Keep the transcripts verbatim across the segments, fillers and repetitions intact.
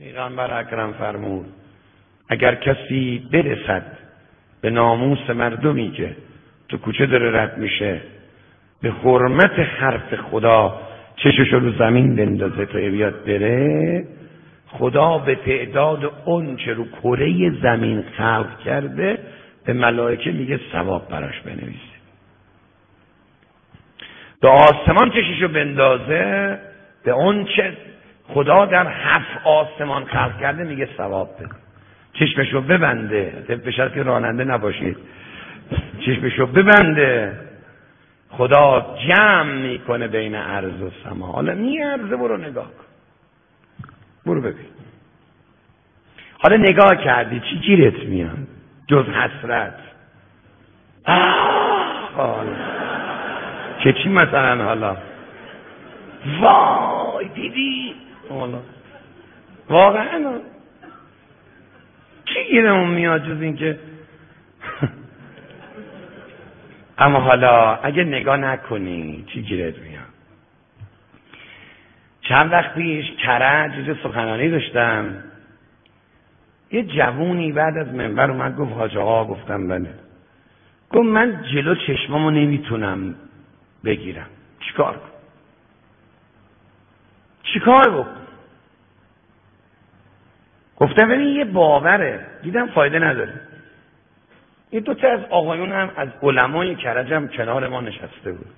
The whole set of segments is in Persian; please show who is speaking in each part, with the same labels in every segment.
Speaker 1: پیغمبر اکرم فرمود اگر کسی برسد به ناموس مردمی که تو کوچه داره رد میشه، به حرمت حرف خدا چششو رو زمین بندازه تا بیاد بره، خدا به تعداد اون چه رو کره زمین خلق کرده به ملائکه میگه ثواب براش بنویسه. به آسمان چششو بندازه، به اون چه خدا در هفت آسمان خلق کرده میگه ثواب بده. چشمشو ببنده، به شرط که راننده نباشید، چشمشو ببنده، خدا جمع میکنه بین ارض و سما. حالا این ارض برو نگاه کن، برو ببین. حالا نگاه کردی چی گیرت میاد جز حسرت؟ آه که چی مثلا حالا وای دیدی حالا واقعا چی گیرمون میاد جز این که اما حالا اگه نگاه نکنی چی گیرت میاد؟ چند وقت پیش کرج یه سخنرانی داشتم، یه جوونی بعد از منبر اومد گفت حاج آقا، گفتم بله. گفت من جلو چشمامو نمیتونم بگیرم، چیکار کنم؟ چیکار بکنم؟ گفتم ببین یه باوره، دیدم فایده نداره. یه دو تا از آقایون هم از علمای کرج هم کنار ما نشسته بود.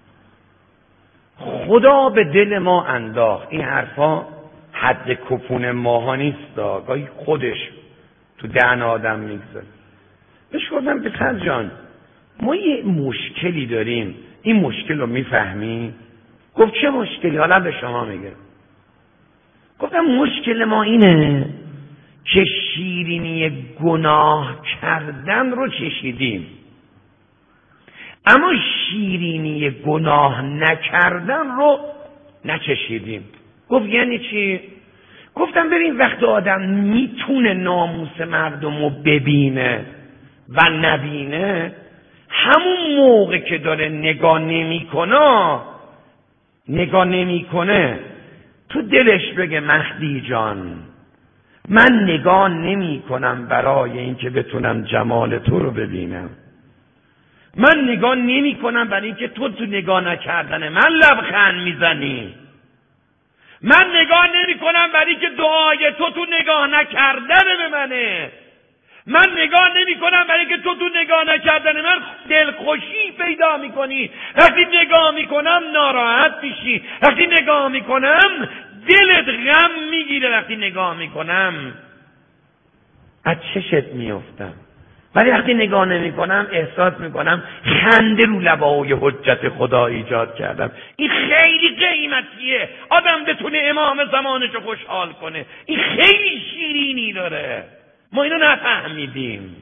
Speaker 1: خدا به دل ما انداخت، این حرفا حد کپون ماها نیست، گاهی خودش تو دهن آدم میگذاره. بهش گفتم پسر جان ما یه مشکلی داریم، این مشکل رو میفهمی؟ گفت چه مشکلی؟ حالا به شما میگم. گفتم مشکل ما اینه که شیرینی گناه کردن رو چشیدیم، اما شیرینی گناه نکردن رو نچشیدیم. گفت یعنی چی؟ گفتم ببین وقتی آدم میتونه ناموس مردم رو ببینه و نبینه، همون موقع که داره نگاه نمیکنه نگاه نمیکنه تو دلش بگه مهدی جان من نگاه نمی کنم برای اینکه بتونم جمال تو رو ببینم، من نگاه نمی کنم برای اینکه تو تو نگاه نکردن من لبخند میزنی، من نگاه نمی کنم برای اینکه دعای تو تو نگاه نکردن به منه، من نگاه نمی کنم برای اینکه تو تو نگاه نکردن من دلخوشی پیدا میکنی، وقتی نگاه میکنم ناراحت میشی، وقتی نگاه میکنم دلت غم میگیره، وقتی نگاه میکنم از چشت میافتم، ولی وقتی نگاه نمیکنم احساس میکنم خنده رو لبای حجت خدا ایجاد کردم. این خیلی قیمتیه آدم بتونه امام زمانشو خوشحال کنه، این خیلی شیرینی داره، ما اینو نفهمیدیم.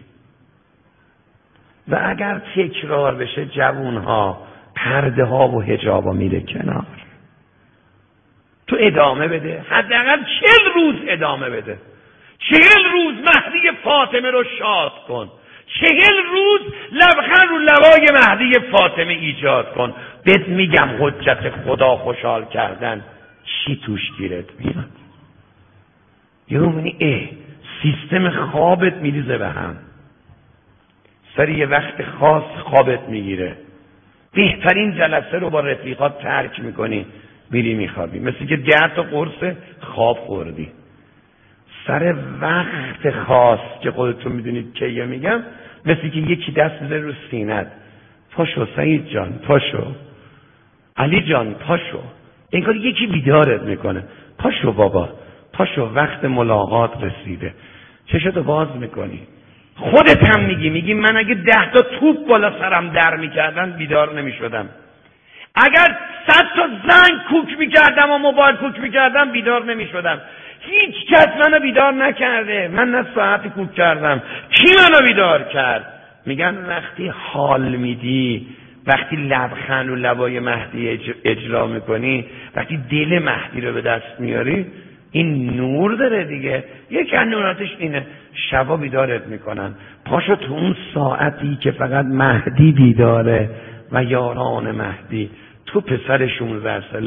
Speaker 1: و اگر تکرار بشه جوونها پرده ها و حجابا میره کنار، تو ادامه بده، حداقل چهل روز ادامه بده، چهل روز مهدی فاطمه رو شاد کن، چهل روز لبخند رو لبای مهدی فاطمه ایجاد کن. بهت میگم حجت خدا خوشحال کردن چی توش گیرت میاد؟ یه میبینی اه سیستم خوابت میریزه به هم، سر یه وقت خاص خوابت میگیره، بهترین جلسه رو با رفیقات ترک میکنی میری میخوابی، مثل که ده تا قرص خواب خوردی. سر وقت خاص که خودتون میدونید کیه میگم، مثل که یکی دست میذاره رو سینت، پاشو سعید جان پاشو، علی جان پاشو، انگار یکی بیدارت میکنه، پاشو بابا پاشو وقت ملاقات رسیده. چشتو باز میکنی، خودت هم میگی میگی من اگه ده تا توپ بالا سرم در میکردن بیدار نمیشدم، اگر صد تا زنگ کوک میکردم و موبایل کوک میکردم بیدار نمیشدم. هیچ کس منو بیدار نکرده، من نه ساعتی کوک کردم، کی منو بیدار کرد؟ میگن وقتی حال میدی، وقتی لبخند و لبای مهدی اجرا میکنی، وقتی دل مهدی رو به دست میاری، این نور داره دیگه. یک از نوراتش اینه، شبا بیدارت میکنن، پاشو تو اون ساعتی که فقط مهدی بیداره و یاران مهدی، تو پسر شانزده ساله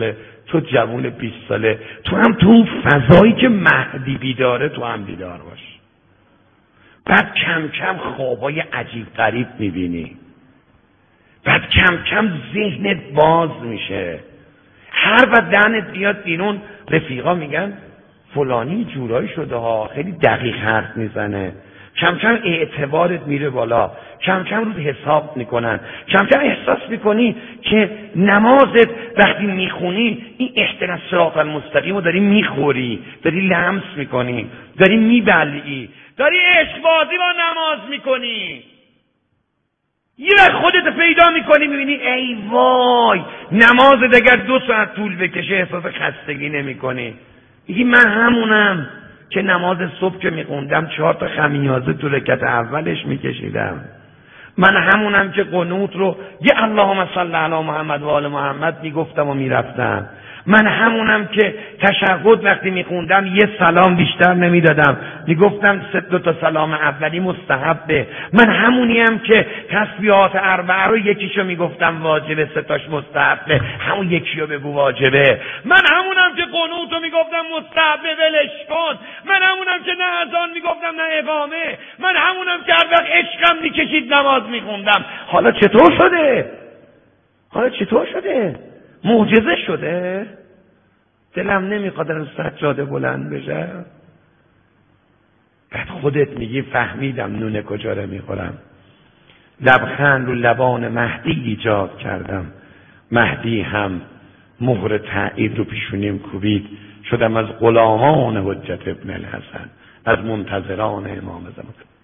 Speaker 1: تو جوون بیست ساله، تو هم تو اون فضایی که مهدی بیداره تو هم بیدار باش. بعد کم کم خوابای عجیب غریب میبینی، بعد کم کم ذهنت باز میشه، هر وقت دهنت بیاد بیرون رفیقا میگن فلانی جورایی شده ها، خیلی دقیق حرف میزنه، کم کم اعتبارت میره بالا، کم کم رو حساب میکنن، کم کم احساس میکنی که نمازت وقتی میخونی این اهدنا الصراط المستقیم رو داری میخوری، داری لمس میکنی، داری میبلعی، داری عشق بازی با نماز میکنی. یه وقت خودت پیدا میکنی میبینی ای وای نمازت اگر دو ساعت طول بکشه احساس خستگی نمیکنی. میگی من همونم که نماز صبح که میخوندم چهار تا خمیازه تو رکعت اولش میکشیدم، من همونم که قنوت رو یه اللهم صل علی محمد و آل محمد میگفتم و میرفتم، من همونم که تشهد وقتی میخوندم یه سلام بیشتر نمیدادم، میگفتم سه دو تا سلام اولی مستحبه، من همونیم که تسبیحات اربعه رو یکیشو میگفتم واجبه، سه تاش مستحبه، همون یکیو بگو واجبه، من همونم که قنوت رو میگفتم مستحبه ولش کن، من همونم که نه اذان میگفتم نه اقامه، من همونم که هر وقت عشقم میکشید نماز میخوندم. حالا چطور شده؟ حالا چطور شده؟ معجزه شده؟ دلم نمیخواد از سجاده بلند بشه. بعد خودت میگی فهمیدم نون کجا رو میخورم، لبخند رو لبان مهدی ایجاد کردم، مهدی هم مهر تایید رو پیشونیم کوبید، شدم از غلامان حجت ابن الحسن، از منتظران امام زمان.